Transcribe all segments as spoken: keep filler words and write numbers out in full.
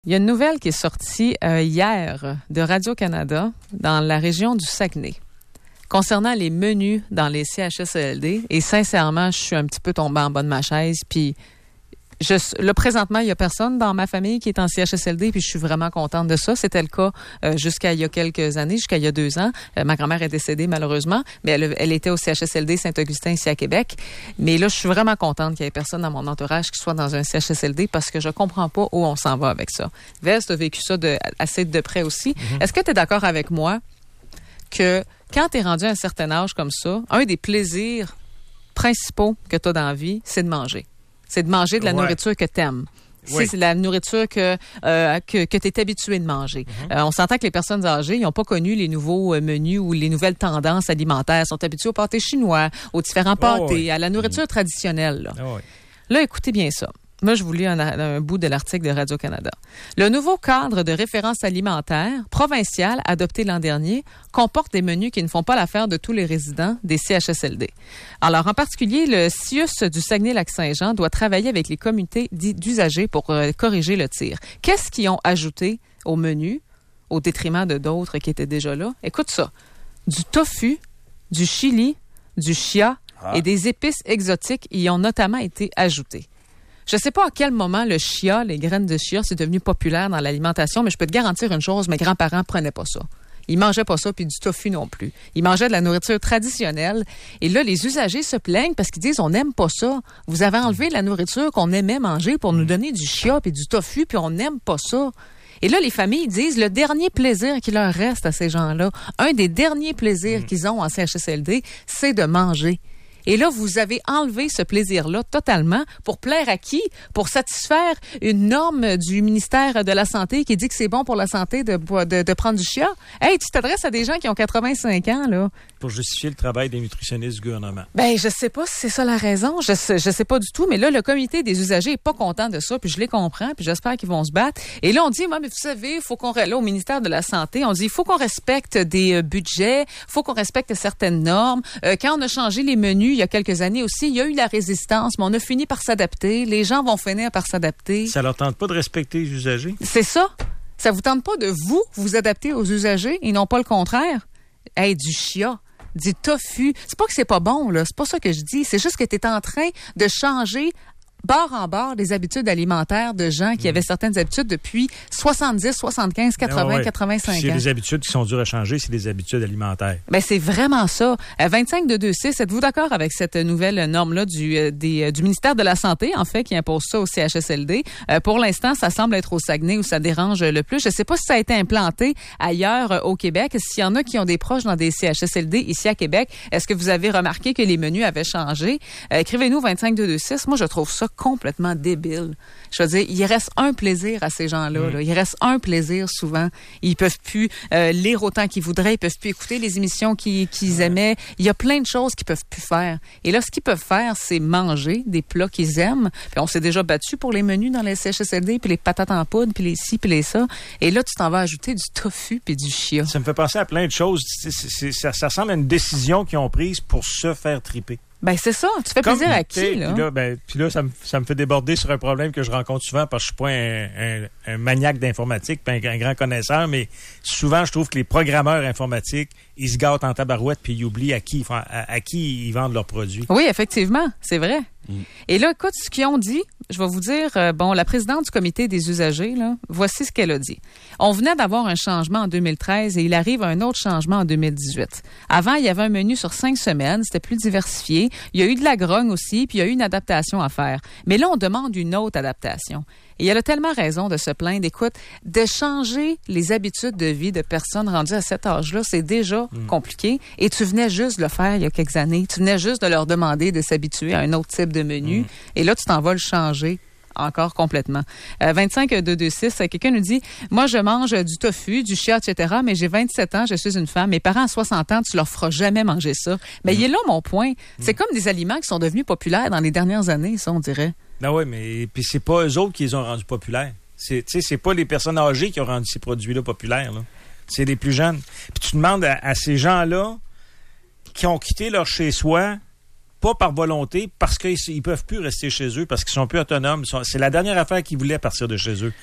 Il y a une nouvelle qui est sortie euh, hier de Radio-Canada dans la région du Saguenay concernant les menus dans les C H S L D. Et sincèrement, je suis un petit peu tombée en bas de ma chaise. Puis je, là, présentement, il n'y a personne dans ma famille qui est en C H S L D. Puis je suis vraiment contente de ça. C'était le cas euh, jusqu'à il y a quelques années, jusqu'à il y a deux ans. Euh, ma grand-mère est décédée malheureusement, mais elle, elle était au C H S L D Saint-Augustin ici à Québec. Mais là, je suis vraiment contente qu'il y ait personne dans mon entourage qui soit dans un C H S L D parce que je comprends pas où on s'en va avec ça. Vest, tu as vécu ça de, assez de près aussi. Mm-hmm. Est-ce que tu es d'accord avec moi que quand tu es rendu à un certain âge comme ça, un des plaisirs principaux que tu as dans la vie, c'est de manger. C'est de manger de la ouais. nourriture que tu aimes. Oui. C'est la nourriture que, euh, que, que tu es habitué de manger. Mm-hmm. Euh, on s'entend que les personnes âgées, ils n'ont pas connu les nouveaux menus ou les nouvelles tendances alimentaires. Ils sont habitués au pâté chinois, aux différents pâtés, oh, oui. à la nourriture mm-hmm. traditionnelle. Là. Oh, oui. Là, écoutez bien ça. Moi, je vous lis un, un bout de l'article de Radio-Canada. Le nouveau cadre de référence alimentaire provincial adopté l'an dernier comporte des menus qui ne font pas l'affaire de tous les résidents des C H S L D. Alors, en particulier, le C I U S du Saguenay-Lac-Saint-Jean doit travailler avec les communautés d'usagers pour euh, corriger le tir. Qu'est-ce qu'ils ont ajouté au menu, au détriment de d'autres qui étaient déjà là? Écoute ça. Du tofu, du chili, du chia ah. et des épices exotiques y ont notamment été ajoutés. Je ne sais pas à quel moment le chia, les graines de chia, c'est devenu populaire dans l'alimentation, mais je peux te garantir une chose, mes grands-parents prenaient pas ça. Ils mangeaient pas ça, puis du tofu non plus. Ils mangeaient de la nourriture traditionnelle. Et là, les usagers se plaignent parce qu'ils disent, on n'aime pas ça. Vous avez enlevé la nourriture qu'on aimait manger pour nous donner du chia puis du tofu, puis on n'aime pas ça. Et là, les familles disent, le dernier plaisir qui leur reste à ces gens-là, un des derniers plaisirs mmh. qu'ils ont en C H S L D, c'est de manger. Et là, vous avez enlevé ce plaisir-là totalement pour plaire à qui? Pour satisfaire une norme du ministère de la Santé qui dit que c'est bon pour la santé de, de, de prendre du chia. Hey, tu t'adresses à des gens qui ont quatre-vingt-cinq ans, là. Pour justifier le travail des nutritionnistes du gouvernement. Ben, je sais pas si c'est ça la raison. Je sais, je sais pas du tout. Mais là, le comité des usagers est pas content de ça. Puis je les comprends. Puis j'espère qu'ils vont se battre. Et là, on dit, moi, mais vous savez, il faut qu'on, là, au ministère de la Santé, on dit, il faut qu'on respecte des euh, budgets. Il faut qu'on respecte certaines normes. Euh, quand on a changé les menus, il y a quelques années aussi, il y a eu la résistance, mais on a fini par s'adapter. Les gens vont finir par s'adapter. Ça leur tente pas de respecter les usagers? C'est ça. Ça vous tente pas de vous, vous adapter aux usagers et non pas le contraire? Hey, du chia, du tofu. C'est pas que c'est pas bon, là. C'est pas ça que je dis. C'est juste que tu es en train de changer bord en bord les habitudes alimentaires de gens qui mmh. avaient certaines habitudes depuis soixante-dix, soixante-quinze, quatre-vingts, ouais. quatre-vingt-cinq ans. C'est des habitudes qui sont dures à changer, c'est des habitudes alimentaires. Ben c'est vraiment ça. Euh, vingt-cinq deux deux six, êtes-vous d'accord avec cette nouvelle norme-là du, euh, des, euh, du ministère de la Santé, en fait, qui impose ça au C H S L D? Euh, pour l'instant, ça semble être au Saguenay où ça dérange le plus. Je ne sais pas si ça a été implanté ailleurs euh, au Québec. S'il y en a qui ont des proches dans des C H S L D ici à Québec, est-ce que vous avez remarqué que les menus avaient changé? Euh, écrivez-nous vingt-cinq deux deux six. Moi, je trouve ça complètement débile. Je veux dire, il reste un plaisir à ces gens-là. Mmh. Là. Il reste un plaisir souvent. Ils peuvent plus euh, lire autant qu'ils voudraient. Ils peuvent plus écouter les émissions qu'ils, qu'ils ouais. aimaient. Il y a plein de choses qu'ils peuvent plus faire. Et là, ce qu'ils peuvent faire, c'est manger des plats qu'ils aiment. Puis on s'est déjà battu pour les menus dans les C H S L D, puis les patates en poudre, puis les ci, puis les ça. Et là, tu t'en vas ajouter du tofu puis du chia. Ça me fait penser à plein de choses. C'est, c'est, ça, ça ressemble à une décision qu'ils ont prise pour se faire triper. Ben c'est ça. Tu fais plaisir Comme, à qui, là? Puis là, ben, puis là ça, me, ça me fait déborder sur un problème que je rencontre souvent parce que je suis pas un, un, un maniaque d'informatique puis un, un grand connaisseur, mais souvent, je trouve que les programmeurs informatiques, ils se gâtent en tabarouette puis ils oublient à qui ils, font, à, à qui ils vendent leurs produits. Oui, effectivement. C'est vrai. Mm. Et là, écoute, ce qu'ils ont dit, je vais vous dire, euh, bon, la présidente du comité des usagers, là, voici ce qu'elle a dit. On venait d'avoir un changement en deux mille treize et il arrive un autre changement en deux mille dix-huit. Avant, il y avait un menu sur cinq semaines, c'était plus diversifié. Il y a eu de la grogne aussi, puis il y a eu une adaptation à faire. Mais là, on demande une autre adaptation. Et elle a tellement raison de se plaindre. Écoute, de changer les habitudes de vie de personnes rendues à cet âge-là, c'est déjà mmh. compliqué. Et tu venais juste de le faire il y a quelques années. Tu venais juste de leur demander de s'habituer à un autre type de menu. Mmh. Et là, tu t'en vas le changer encore complètement. Euh, vingt-cinq deux deux six, quelqu'un nous dit, moi, je mange du tofu, du chia, et cetera, mais j'ai vingt-sept ans, je suis une femme. Mes parents à soixante ans, tu leur feras jamais manger ça. Mais mmh. il est là mon point. Mmh. C'est comme des aliments qui sont devenus populaires dans les dernières années, ça, on dirait. Ben oui, mais puis c'est pas eux autres qui les ont rendus populaires. C'est, tu sais, c'est pas les personnes âgées qui ont rendu ces produits-là populaires, là. C'est les plus jeunes. Puis tu demandes à, à ces gens-là qui ont quitté leur chez-soi, pas par volonté, parce qu'ils ne peuvent plus rester chez eux, parce qu'ils sont plus autonomes. C'est la dernière affaire qu'ils voulaient à partir de chez eux.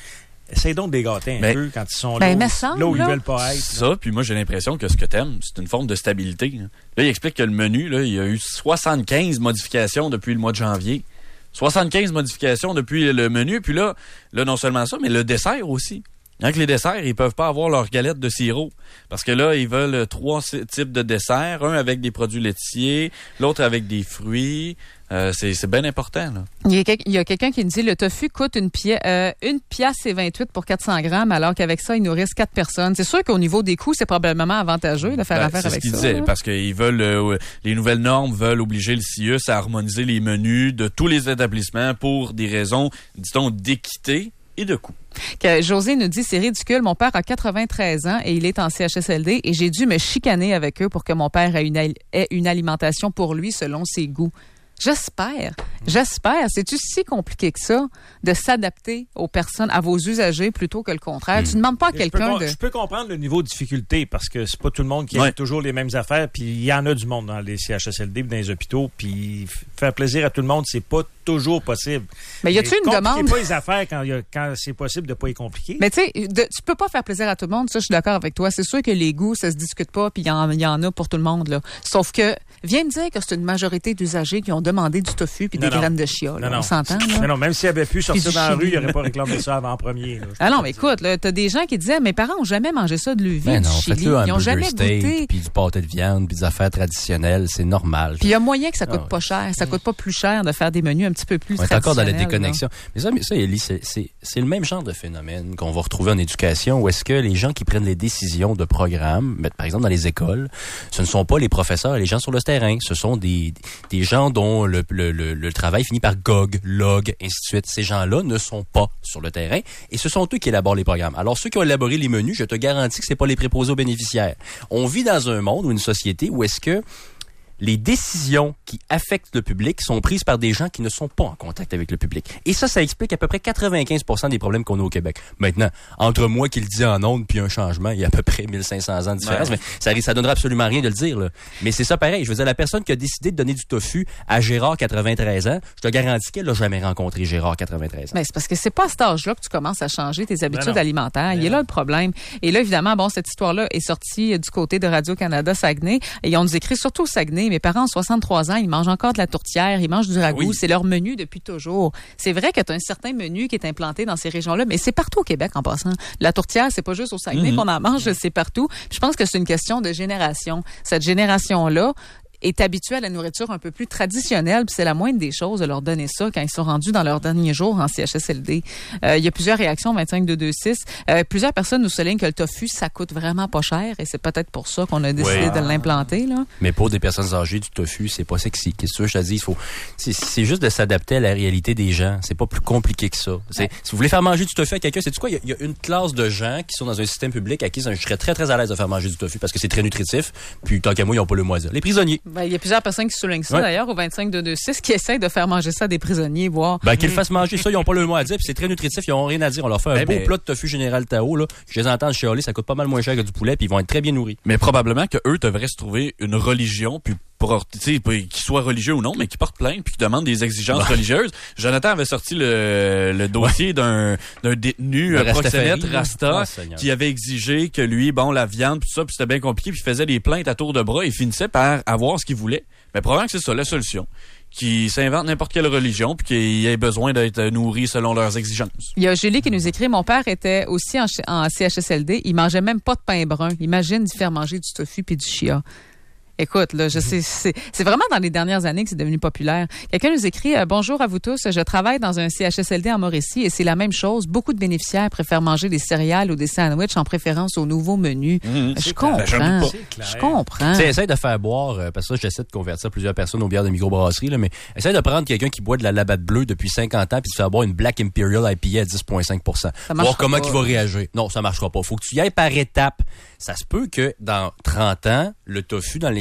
essaye donc de les gâter un ben, peu quand ils sont ben, là, semble, là où là. ils veulent pas être. Ça, puis moi, j'ai l'impression que ce que t'aimes, c'est une forme de stabilité. Là, là il explique que le menu, là, il y a eu soixante-quinze modifications depuis le mois de janvier. soixante-quinze modifications depuis le menu. Puis là, là, non seulement ça, mais le dessert aussi. Avec les desserts, ils peuvent pas avoir leur galette de sirop. Parce que là, ils veulent trois types de desserts. Un avec des produits laitiers, l'autre avec des fruits. Euh, c'est, c'est bien important, là. Il y a, quel- il y a quelqu'un qui nous dit le tofu coûte une pièce, euh, une pièce et vingt-huit pour quatre cents grammes, alors qu'avec ça, ils nourrissent quatre personnes. C'est sûr qu'au niveau des coûts, c'est probablement avantageux de faire Ben, affaire c'est avec ce qu'il ça. disait, là. parce qu'ils veulent, euh, les nouvelles normes veulent obliger le C I U S à harmoniser les menus de tous les établissements pour des raisons, dit-on, d'équité et de coût. Que José nous dit, c'est ridicule, mon père a quatre-vingt-treize ans et il est en C H S L D et j'ai dû me chicaner avec eux pour que mon père ait une, al- ait une alimentation pour lui selon ses goûts. J'espère, j'espère. C'est-tu si compliqué que ça de s'adapter aux personnes, à vos usagers plutôt que le contraire? Tu ne demandes pas à Je peux, quelqu'un com- de... je peux comprendre le niveau de difficulté parce que c'est pas tout le monde qui Ouais. aime toujours les mêmes affaires. Puis il y en a du monde dans les C H S L D, dans les hôpitaux. Puis f- faire plaisir à tout le monde, c'est pas toujours possible. Mais y a-tu une compliquez demande? pas les affaires quand, il y a- quand c'est possible de pas les compliquer. Mais tu sais, de- tu peux pas faire plaisir à tout le monde. Ça, je suis d'accord avec toi. C'est sûr que les goûts, ça se discute pas, puis il y, en- il y en a pour tout le monde, là. Sauf que, viens me dire que c'est une majorité d'usagers qui ont demandé du tofu puis Non, des non. graines de chia, là. Non, non. On s'entend, là? Non, non, même s'il avait pu sortir Puis du dans la rue, chili, il n'aurait là. pas réclamé ça avant premier. là. Ah non, mais écoute, là, t'as des gens qui disaient, mes parents ont jamais mangé ça de l'huile, Ben du non, chili. faites-le un Ils ont jamais burger goûté. steak, puis du pâté de viande, puis des affaires traditionnelles, c'est normal. Puis il y a moyen que ça coûte Ah ouais. pas cher. Ça coûte pas plus cher de faire des menus un petit peu plus On est encore dans la traditionnels, déconnexion. Mais ça, mais ça Élie, c'est, c'est, c'est le même genre de phénomène qu'on va retrouver en éducation où est-ce que les gens qui prennent les décisions de programme, mais par exemple dans les écoles, ce ne sont pas les professeurs et les gens sur le terrain. Ce sont des, des gens dont le, le, le, le travail finit par gog, log, ainsi de suite. Ces gens-là ne sont pas sur le terrain et ce sont eux qui élaborent les programmes. Alors ceux qui ont élaboré les menus, je te garantis que c'est pas les préposés aux bénéficiaires. On vit dans un monde ou une société où est-ce que les décisions qui affectent le public sont prises par des gens qui ne sont pas en contact avec le public. Et ça, ça explique à peu près quatre-vingt-quinze pour cent des problèmes qu'on a au Québec. Maintenant, entre moi qui le dis en ondes puis un changement, il y a à peu près mille cinq cents ans de différence, Ouais. mais ça, ça donnera absolument rien de le dire, là. Mais c'est ça pareil. Je veux dire, la personne qui a décidé de donner du tofu à Gérard, quatre-vingt-treize ans, je te garantis qu'elle n'a jamais rencontré Gérard, quatre-vingt-treize ans. Mais c'est parce que c'est pas à cet âge-là que tu commences à changer tes habitudes non. alimentaires. Il y a Ben là non. le problème. Et là, évidemment, bon, cette histoire-là est sortie du côté de Radio-Canada Saguenay. Et ils ont nous écrit surtout au Saguenay. Mes parents ont soixante-trois ans, ils mangent encore de la tourtière, ils mangent du ragoût. Oui. C'est leur menu depuis toujours. C'est vrai que tu as un certain menu qui est implanté dans ces régions-là, mais c'est partout au Québec en passant. La tourtière, c'est pas juste au Saguenay Mhm. qu'on en mange, c'est partout. Puis je pense que c'est une question de génération. Cette génération-là est habituée à la nourriture un peu plus traditionnelle, puis c'est la moindre des choses de leur donner ça quand ils sont rendus dans leurs derniers jours en C H S L D. Euh, il y a plusieurs réactions, vingt-cinq deux deux six. Euh, plusieurs personnes nous soulignent que le tofu, ça coûte vraiment pas cher et c'est peut-être pour ça qu'on a décidé Ouais. de l'implanter, là. Mais pour des personnes âgées, du tofu, c'est pas sexy. Qu'est-ce que tu veux que je te dise? Il faut, c'est, c'est juste de s'adapter à la réalité des gens. C'est pas plus compliqué que ça. C'est, Ouais. si vous voulez faire manger du tofu à quelqu'un, c'est quoi? Il y, a, il y a une classe de gens qui sont dans un système public à qui je serais très, très à l'aise de faire manger du tofu parce que c'est très nutritif. Puis, tant qu'à moi, ils ont pas le mot à dire. Les prisonniers. Ben, il y a plusieurs personnes qui soulignent ça, Ouais. d'ailleurs, au vingt-cinq deux deux six, qui essayent de faire manger ça à des prisonniers, voir. Ben, qu'ils fassent manger ça, ils ont pas le mot à dire, puis c'est très nutritif, ils ont rien à dire. On leur fait un Eh beau ben- plat de tofu Général Tao, là. Je les entends chialer, ça coûte pas mal moins cher que du poulet, puis ils vont être très bien nourris. Mais probablement que eux devraient se trouver une religion, puis pour, tu sais, qu'ils soient religieux ou non, mais qui portent plainte puis qui demandent des exigences Ouais. religieuses. Jonathan avait sorti le, le dossier d'un, d'un détenu Le euh, proxénète Rastafari, là. Rasta Ah, Seigneur. qui avait exigé que lui, bon, la viande puis tout ça, puis c'était bien compliqué, puis il faisait des plaintes à tour de bras et finissait par avoir ce qu'il voulait. Mais probablement que c'est ça la solution. Qui s'invente n'importe quelle religion puis qu'il ait besoin d'être nourri selon leurs exigences. Il y a Julie qui nous écrit, mon père était aussi en, ch- en C H S L D, il mangeait même pas de pain brun. Imagine d'y faire manger du tofu puis du chia. Écoute, là, je sais, c'est, c'est vraiment dans les dernières années que c'est devenu populaire. Quelqu'un nous écrit, euh, bonjour à vous tous, je travaille dans un C H S L D en Mauricie et c'est la même chose. Beaucoup de bénéficiaires préfèrent manger des céréales ou des sandwichs en préférence aux nouveaux menus. Mmh, je c'est comprends. clair. Ben, j'en doute pas. C'est clair. Je comprends. Tu sais, essaye de faire boire, euh, parce que ça, j'essaie de convertir plusieurs personnes aux bières de microbrasserie, là, mais essaye de prendre quelqu'un qui boit de la Labatt bleue depuis cinquante ans puis de faire boire une Black Imperial I P A à dix virgule cinq pour cent. Ça marchera Voir comment pas. il va réagir. Non, ça marchera pas. Faut que tu y ailles par étapes. Ça se peut que dans trente ans, le tofu dans les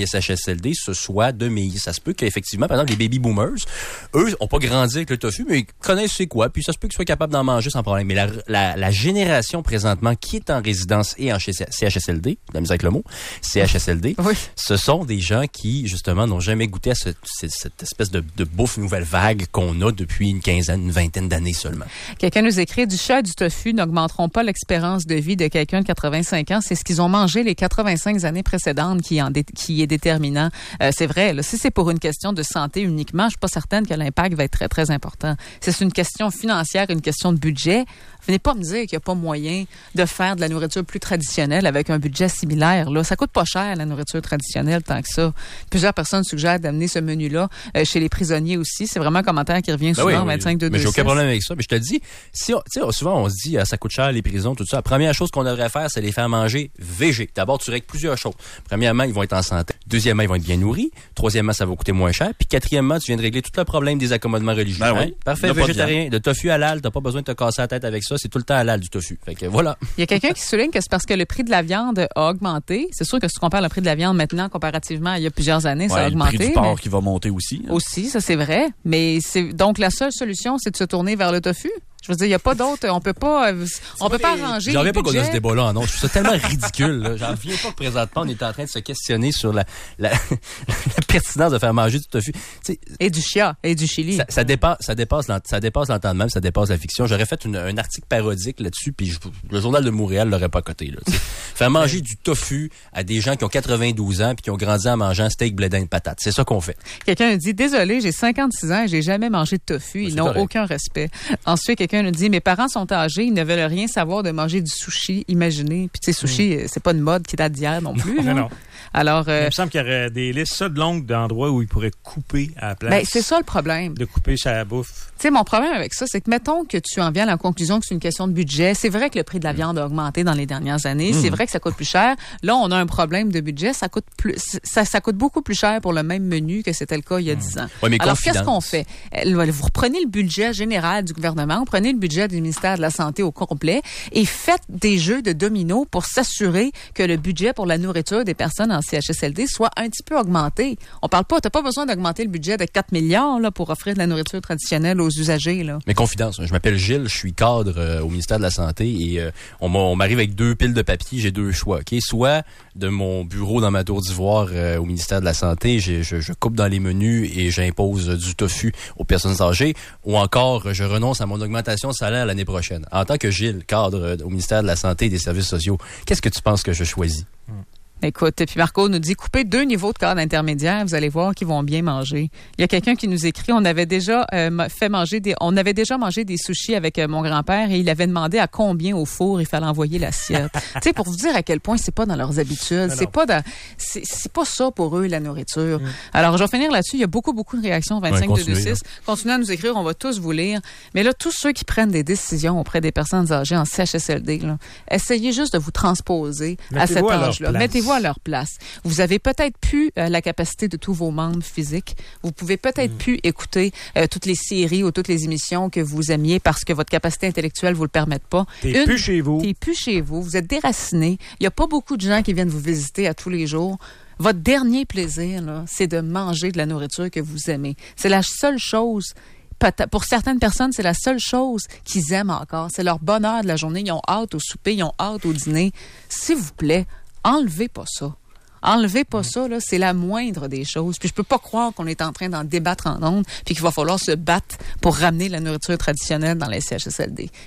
S H S L D, ce soit de mes... Ça se peut qu'effectivement, par exemple, les baby boomers, eux, ont pas grandi avec le tofu, mais ils connaissent c'est quoi, puis ça se peut qu'ils soient capables d'en manger sans problème. Mais la, la, la génération présentement qui est en résidence et en C H S L D, de la misère avec le mot, C H S L D, oui. Ce sont des gens qui, justement, n'ont jamais goûté à ce, cette, cette espèce de, de bouffe nouvelle vague qu'on a depuis une quinzaine, une vingtaine d'années seulement. Quelqu'un nous écrit, du chia et du tofu n'augmenteront pas l'expérience de vie de quelqu'un de quatre-vingt-cinq ans. C'est ce qu'ils ont mangé les quatre-vingt-cinq années précédentes qui, en dé, qui est déterminant. Euh, c'est vrai, là, si c'est pour une question de santé uniquement, je suis pas certaine que l'impact va être très, très important. C'est une question financière, une question de budget. Venez pas me dire qu'il n'y a pas moyen de faire de la nourriture plus traditionnelle avec un budget similaire. Là, ça coûte pas cher, la nourriture traditionnelle, tant que ça. Plusieurs personnes suggèrent d'amener ce menu-là euh, chez les prisonniers aussi. C'est vraiment un commentaire qui revient souvent, ben oui, vingt-cinq deux deux six. Mais j'ai aucun problème avec ça. Mais je te le dis, si on, souvent on se dit, ah, ça coûte cher les prisons, tout ça. La première chose qu'on devrait faire, c'est les faire manger végé. D'abord, tu règles plusieurs choses. Premièrement, ils vont être en santé. Deuxièmement, ils vont être bien nourris. Troisièmement, ça va coûter moins cher. Puis quatrièmement, tu viens de régler tout le problème des accommodements religieux. Ben oui. Hein? Parfait, végétarien. De tofu halal, t'as pas besoin de te casser la tête avec ça. C'est tout le temps halal du tofu. Fait que voilà. Il y a quelqu'un qui souligne que c'est parce que le prix de la viande a augmenté. C'est sûr que si tu compares le prix de la viande maintenant comparativement à il y a plusieurs années, ouais, ça a augmenté. Le prix du porc mais... qui va monter aussi. Hein. Aussi, ça c'est vrai. Mais c'est donc la seule solution, c'est de se tourner vers le tofu. Je veux dire, il n'y a pas d'autre. On peut pas, on peut pas les... arranger. J'en reviens pas qu'on a ce débat-là. Non, je trouve ça tellement ridicule. Là. J'en reviens pas que présentement, on est en train de se questionner sur la, la, la pertinence de faire manger du tofu. T'sais, et du chia, et du chili. Ça, ça dépasse, ça dépasse, ça dépasse l'entendement, ça dépasse la fiction. J'aurais fait une, un article parodique là-dessus, puis je, le journal de Montréal l'aurait pas coté. Là, faire manger du tofu à des gens qui ont quatre-vingt-douze ans puis qui ont grandi en mangeant steak, blé d'Inde, patate. C'est ça qu'on fait. Quelqu'un nous dit, désolé, j'ai cinquante-six ans et j'ai jamais mangé de tofu. Ils n'ont correct. Aucun respect. Ensuite, quelqu'un nous dit, mes parents sont âgés, ils ne veulent rien savoir de manger du sushi, imaginez. Puis tu sais, sushi, mm. c'est pas une mode qui date d'hier non plus. Non, non. Alors, euh, il me semble qu'il y aurait des listes ça de longues d'endroits où ils pourraient couper à la place. Ben, c'est ça le problème. De couper sa bouffe. Tu sais, mon problème avec ça, c'est que mettons que tu en viens à la conclusion que c'est une question de budget. C'est vrai que le prix de la viande a augmenté dans les dernières années. Mm. C'est vrai que ça coûte plus cher. Là, on a un problème de budget. Ça coûte plus, ça, ça coûte beaucoup plus cher pour le même menu que c'était le cas il y a dix mm. ans. Ouais, mais alors, confidence. Qu'est-ce qu'on fait? Vous reprenez le budget général du gouvernement, vous prenez le budget du ministère de la Santé au complet et faites des jeux de dominos pour s'assurer que le budget pour la nourriture des personnes en C H S L D soit un petit peu augmenté. On parle pas, t'as pas besoin d'augmenter le budget de quatre milliards là, pour offrir de la nourriture traditionnelle aux usagers. Là. Mais confidence, je m'appelle Gilles, je suis cadre euh, au ministère de la Santé et euh, on, on m'arrive avec deux piles de papier, j'ai deux choix. Okay? Soit de mon bureau dans ma tour d'ivoire euh, au ministère de la Santé, je, je, je coupe dans les menus et j'impose du tofu aux personnes âgées, ou encore je renonce à mon augmentation de salaire l'année prochaine. En tant que Gilles, cadre euh, au ministère de la Santé et des Services sociaux, qu'est-ce que tu penses que je choisis? Hum. Écoute, puis Marco nous dit, coupez deux niveaux de cadre intermédiaire, vous allez voir qu'ils vont bien manger. Il y a quelqu'un qui nous écrit, on avait déjà euh, fait manger des, on avait déjà mangé des sushis avec euh, mon grand-père et il avait demandé à combien au four il fallait envoyer l'assiette. Tu sais, pour vous dire à quel point c'est pas dans leurs habitudes, c'est pas dans, c'est, c'est pas ça pour eux la nourriture. Mm. Alors, je vais finir là-dessus. Il y a beaucoup, beaucoup de réactions. vingt-cinq deux deux six. Continuez à nous écrire, on va tous vous lire. Mais là, tous ceux qui prennent des décisions auprès des personnes âgées en C H S L D, là, essayez juste de vous transposer à cet âge-là. Mettez-vous à leur place. Vous avez peut-être plus euh, la capacité de tous vos membres physiques. Vous pouvez peut-être mmh. plus écouter euh, toutes les séries ou toutes les émissions que vous aimiez parce que votre capacité intellectuelle vous le permette pas. T'es Une, plus chez vous. T'es plus chez vous. Vous êtes déraciné. Il y a pas beaucoup de gens qui viennent vous visiter à tous les jours. Votre dernier plaisir, là, c'est de manger de la nourriture que vous aimez. C'est la seule chose. Pour certaines personnes, c'est la seule chose qu'ils aiment encore. C'est leur bonheur de la journée. Ils ont hâte au souper, ils ont hâte au dîner. S'il vous plaît, enlevez pas ça. Enlevez pas mmh. ça, là, c'est la moindre des choses. Puis je peux pas croire qu'on est en train d'en débattre en ondes puis qu'il va falloir se battre pour ramener la nourriture traditionnelle dans les C H S L D.